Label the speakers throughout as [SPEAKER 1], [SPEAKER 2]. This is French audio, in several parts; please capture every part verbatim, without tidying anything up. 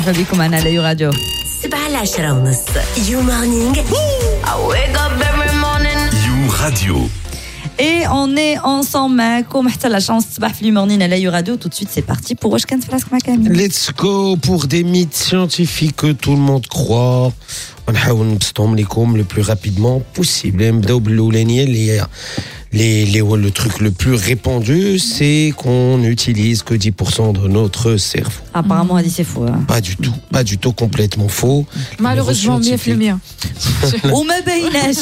[SPEAKER 1] بكم أنا على راديو
[SPEAKER 2] سبعة العشرة ونص You morning I wake up every morning
[SPEAKER 3] You Radio.
[SPEAKER 1] Et on est ensemble معكم حتى la chance صباح في المورنين على راديو. Tout de suite c'est parti pour واش كانت فراسك مع كامل.
[SPEAKER 4] Let's go pour des mythes scientifiques que tout le monde croit. ونحاول نبسطهم لكم le plus rapidement possible. نبداو بالاولانيه اللي هي Les, les, le truc le plus répandu, c'est qu'on n'utilise que dix pour cent de notre cerveau.
[SPEAKER 1] Apparemment, elle dit c'est faux. Hein.
[SPEAKER 4] Pas du tout, pas du tout, complètement faux.
[SPEAKER 5] Malheureusement, mille pour cent.
[SPEAKER 1] On m'a baïnage,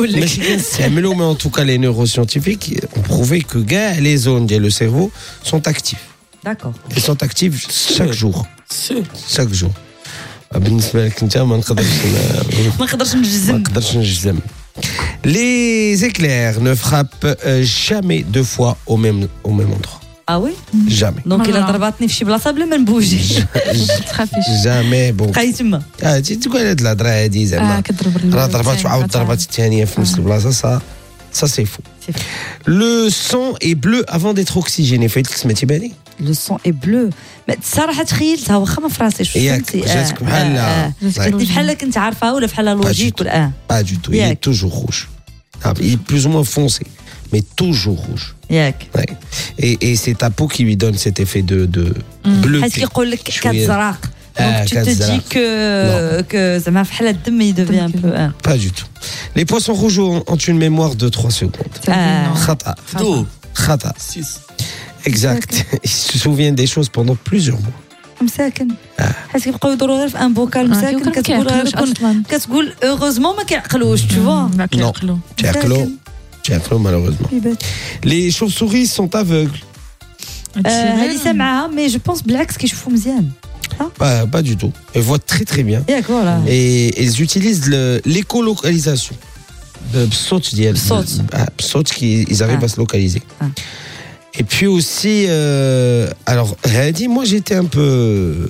[SPEAKER 4] mais en tout cas, les neuroscientifiques ont prouvé que gars, les zones et le cerveau sont actifs.
[SPEAKER 1] D'accord.
[SPEAKER 4] Ils sont actifs chaque jour. Chaque jour. بالنسبة لك أنت ما نقدرش
[SPEAKER 1] ما نقدرش نجزم.
[SPEAKER 4] ما نقدرش نجزم. Les éclairs ne frappent jamais deux fois au même, au même endroit.
[SPEAKER 1] Ah oui?
[SPEAKER 4] Jamais.
[SPEAKER 1] Donc il a ضربتني في شي بلاصة بلا ما نبوجيش.
[SPEAKER 4] jamais bon.
[SPEAKER 1] بقى يتما.
[SPEAKER 4] اه تقول هاد الهضرة هادي زعما.
[SPEAKER 5] اه كضرب
[SPEAKER 4] راه ضربات وعاود ضربات الثانية في نفس البلاصة ça ça c'est faux. Le sang est bleu avant d'être oxygéné. فايتك سمعتي بالي؟
[SPEAKER 1] Le sang est bleu. Mais الصراحة تخيلتها واخا ما فراسيش فهمتي.
[SPEAKER 4] جاتك بحال
[SPEAKER 1] بحال كنت عارفها ولا بحال لوجيك ولا اه.
[SPEAKER 4] Pas du tout. Il est toujours rouge. Ah, il est plus ou moins foncé, mais toujours rouge.
[SPEAKER 1] ياك.
[SPEAKER 4] Ouais. Et, et c'est ta peau qui lui donne cet effet de, de bleu.
[SPEAKER 1] حيت كيقول لك كتزرق. Donc tu te dis que que زعما بحال الدم il devient un peu.
[SPEAKER 4] Pas du tout. Les poissons rouges ont, ont une mémoire de trois secondes. خطأ. خطأ. six. Exact. Ils se souviennent des choses pendant plusieurs mois.
[SPEAKER 1] مساكن حيت كيبقاو يدوروا غير في ان بوكال مساكن كتقول غير كتقول اوغوزمون ما كيعقلوش tu vois.
[SPEAKER 5] ما كيعقلوا.
[SPEAKER 4] كيعقلوا. كيعقلوا malheureusement. Les chauves-souris sont aveugles.
[SPEAKER 1] هذه سامعها mais je pense بالعكس كيشوفوا مزيان.
[SPEAKER 4] Pas, pas du tout. Elles voient très très bien.
[SPEAKER 1] ياك voilà.
[SPEAKER 4] Et ils utilisent le, l'écolocalisation. بصوت ديال بصوت qui ils arrivent à se localiser. Et puis aussi, euh, alors, Hadi, moi j'étais un peu.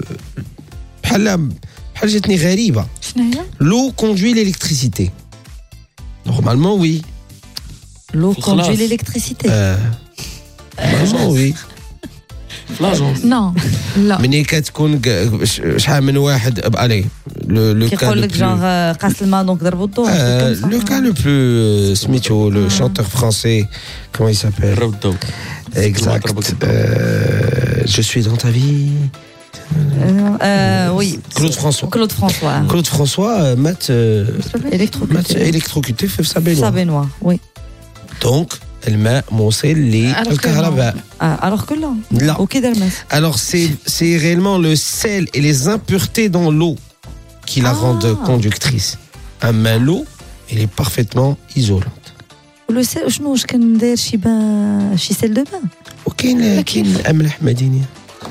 [SPEAKER 4] L'eau conduit l'électricité. Normalement, oui.
[SPEAKER 1] L'eau conduit l'électricité.
[SPEAKER 4] Euh, normalement, oui.
[SPEAKER 5] Non, لا.
[SPEAKER 4] مني كتكون شحال من واحد allez le le cas
[SPEAKER 1] le plus genre قاس الماء donc ضربوا الضوء.
[SPEAKER 4] Le cas le plus Smithio, le chanteur français, comment il s'appelle? Exact. Euh, je suis dans ta vie.
[SPEAKER 1] Euh, oui.
[SPEAKER 4] Claude François.
[SPEAKER 1] Claude François.
[SPEAKER 4] Claude François, Matt euh,
[SPEAKER 1] électrocuté.
[SPEAKER 4] électrocuté في sa baignoire.
[SPEAKER 1] Sa baignoire, oui.
[SPEAKER 4] Donc, الماء موصل للكهرباء.
[SPEAKER 1] Alors que là.
[SPEAKER 4] Là.
[SPEAKER 1] Ok, Dalmas.
[SPEAKER 4] Alors c'est c'est réellement le sel et les impuretés dans l'eau qui la ah. rendent conductrice. أما l'eau, elle est parfaitement isolante.
[SPEAKER 1] Le sel, شنو واش كندير شي بان شي سيل دو بان؟
[SPEAKER 4] وكاين كاين أملح مدينية.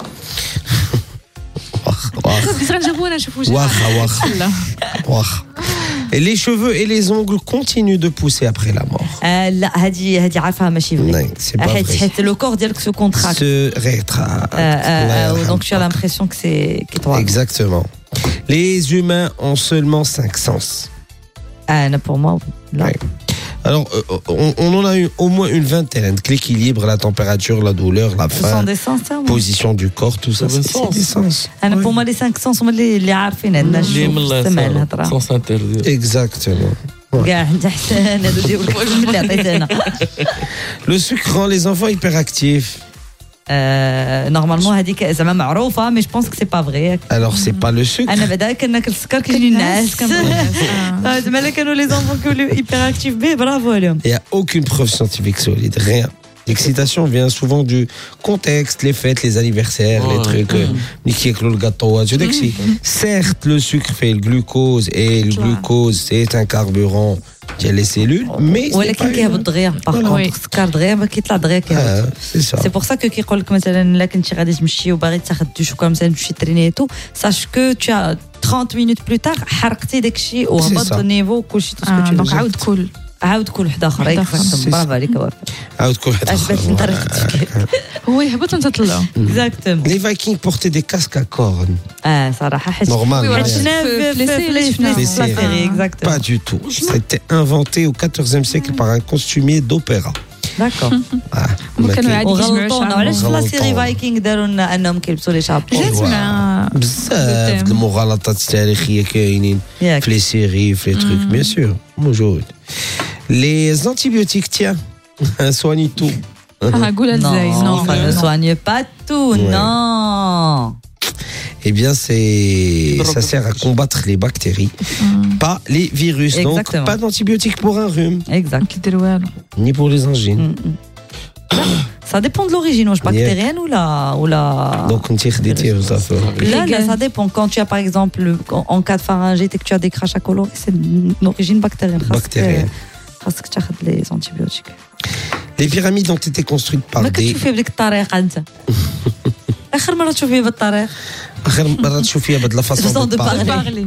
[SPEAKER 4] واخ واخ.
[SPEAKER 5] نجيبونا نشوفوا
[SPEAKER 4] واخ واخ. واخ. Et les cheveux et les ongles continuent de pousser après la mort.
[SPEAKER 1] Euh, لا هذه هذه عارفها ماشي فري.
[SPEAKER 4] C'est pas vrai.
[SPEAKER 1] حيت le corps ديالك se contracte.
[SPEAKER 4] Se rétracte.
[SPEAKER 1] Euh, donc tu as l'impression que c'est que toi.
[SPEAKER 4] Exactement. Les humains ont seulement cinq sens.
[SPEAKER 1] Ah, non, pour moi, là.
[SPEAKER 4] Ouais. Alors, euh, on, on en a eu au moins une vingtaine. L'équilibre, la température, la douleur, la faim,
[SPEAKER 1] ce sont des sens, ça,
[SPEAKER 4] position du corps, tout ça, c'est, c'est des sens.
[SPEAKER 1] أنا pour moi les cinq sens sont les les عارفين عندنا الشوف السمع الهضرة.
[SPEAKER 6] Sens intérieur.
[SPEAKER 4] Exactement.
[SPEAKER 1] كاع عند حسن هادو ديال الكل اللي عطيتنا.
[SPEAKER 4] Le sucre rend les enfants hyperactifs.
[SPEAKER 1] Euh, normalement هذيك زعما معروفة mais je pense que c'est pas vrai.
[SPEAKER 4] Alors c'est pas le sucre.
[SPEAKER 1] أنا بعدا كناكل السكر كيجيني الناس زعما كانوا les enfants كيولوا hyperactifs بيه برافو عليهم.
[SPEAKER 4] Il y a aucune preuve scientifique solide, rien. L'excitation vient souvent du contexte, les fêtes, les anniversaires, oh, les trucs. Niki le gâteau, tu sais. Certes, le sucre fait le glucose et le glucose c'est un carburant qui a les cellules, mais
[SPEAKER 1] ولكن كيهبط دغيا باغ كونطخ السكر دغيا ما كيطلع دغيا كيهبط. سي بور سا كو كيقول لك مثلا الا كنتي غادي تمشي وباغي تاخذ دوش وكا مثلا تمشي تريني تو ساش كو tu as trente minutes plus tard حرقتي داكشي وهبط النيفو كلشي تو سكو
[SPEAKER 5] دونك عاود كل
[SPEAKER 1] عاود كل وحده اخرى برافو عليك وافا
[SPEAKER 4] عاود كل وحده اخرى
[SPEAKER 5] هو يهبط وانت تطلع
[SPEAKER 1] اكزاكتومون.
[SPEAKER 4] Les Vikings portaient des casques à cornes.
[SPEAKER 1] اه صراحه حيت
[SPEAKER 4] normal.
[SPEAKER 1] Exactement.
[SPEAKER 4] Pas du tout. C'était inventé au quatorzième siècle par un costumier d'opéra.
[SPEAKER 1] داكور.
[SPEAKER 5] هما كانوا عادي كيجمعوا
[SPEAKER 1] وغلطونا علاش في لا سيري فايكينغ داروا لنا انهم كيلبسوا لي شابو.
[SPEAKER 5] جات مع
[SPEAKER 4] بزاف د المغالطات التاريخيه كاينين في لي سيري في لي تروك بيان سور موجود. Les antibiotiques, tiens, soignent tout.
[SPEAKER 5] Ah,
[SPEAKER 1] non, non, ça ne soigne pas tout, ouais. Non.
[SPEAKER 4] Eh bien, c'est ça sert à combattre les bactéries, mm. pas les virus. Exactement. Donc, pas d'antibiotiques pour un rhume.
[SPEAKER 1] Exact.
[SPEAKER 4] Ni pour les angines.
[SPEAKER 1] Mm-mm. Ça dépend de l'origine, ou bactérienne yeah. ou la ou la.
[SPEAKER 4] Donc on tire des tirs, ça fait.
[SPEAKER 1] Là, là, ça dépend. Quand tu as par exemple en cas de pharyngite et que tu as des crachats colorés, c'est d'origine bactérienne.
[SPEAKER 4] Bactérienne.
[SPEAKER 1] Parce que tu as les antibiotiques.
[SPEAKER 4] Les pyramides ont été construites par
[SPEAKER 1] des.
[SPEAKER 4] Mais
[SPEAKER 1] tu fais avec ta طريقة أنت. آخر مرة تشوفيها بالطريقة.
[SPEAKER 4] آخر مرة تشوفيها بهاد la façon de parler.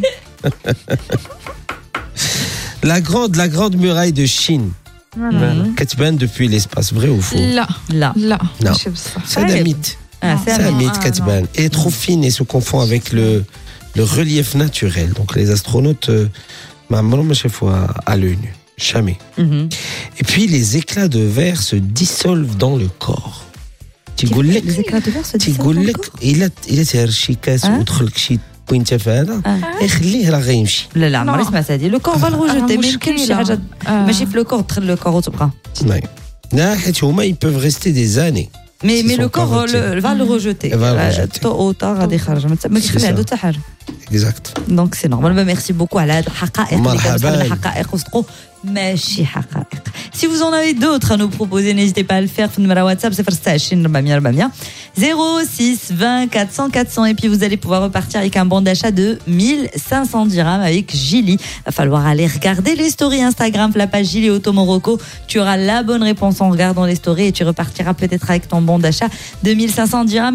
[SPEAKER 4] La grande la grande muraille de Chine. كتبان depuis l'espace, vrai ou faux?
[SPEAKER 5] لا
[SPEAKER 1] لا
[SPEAKER 5] لا
[SPEAKER 4] ماشي بصح. C'est un mythe. C'est un mythe كتبان. Elle est trop fine et se confond avec le le relief naturel. Donc les astronautes ما عمرهم ما شافوها à l'œil nu. Jamais.
[SPEAKER 1] Mm-hmm.
[SPEAKER 4] Et puis les éclats de verre se dissolvent dans le corps.
[SPEAKER 1] تيقول لك les éclats de verre se dissolvent
[SPEAKER 4] تيقول لك إلا إلا تهرش شي كاس ودخل لك شي بوينته في هذا يخليه راه غيمشي.
[SPEAKER 1] لا لا عمري سمعت هذه. لو كور فال روجوتي ما يمكنش شي حاجه ماشي في لو كور تدخل لو كور وتبقى.
[SPEAKER 4] لا حيت هما ils peuvent rester des années.
[SPEAKER 1] Mais mais le corps va le rejeter. Tôt ou tard غادي يخرج ما كيخلي عنده حتى حاجه.
[SPEAKER 4] Exact.
[SPEAKER 1] Donc c'est normal. Merci beaucoup على هاد الحقائق اللي كنسمعوا الحقائق وصدقوا ماشي حقائق. Si vous en avez d'autres à nous proposer, n'hésitez pas à le faire. في النمرة واتساب صفر ستة عشرين أربعمية أربعمية zéro six vingt quatre cents quatre cents et puis vous allez pouvoir repartir avec un bon d'achat de mille cinq cents dirhams avec Gili. Va falloir aller regarder les stories Instagram, la page Gili Auto Morocco. Tu auras la bonne réponse en regardant les stories et tu repartiras peut-être avec ton bon d'achat de mille cinq cents dirhams.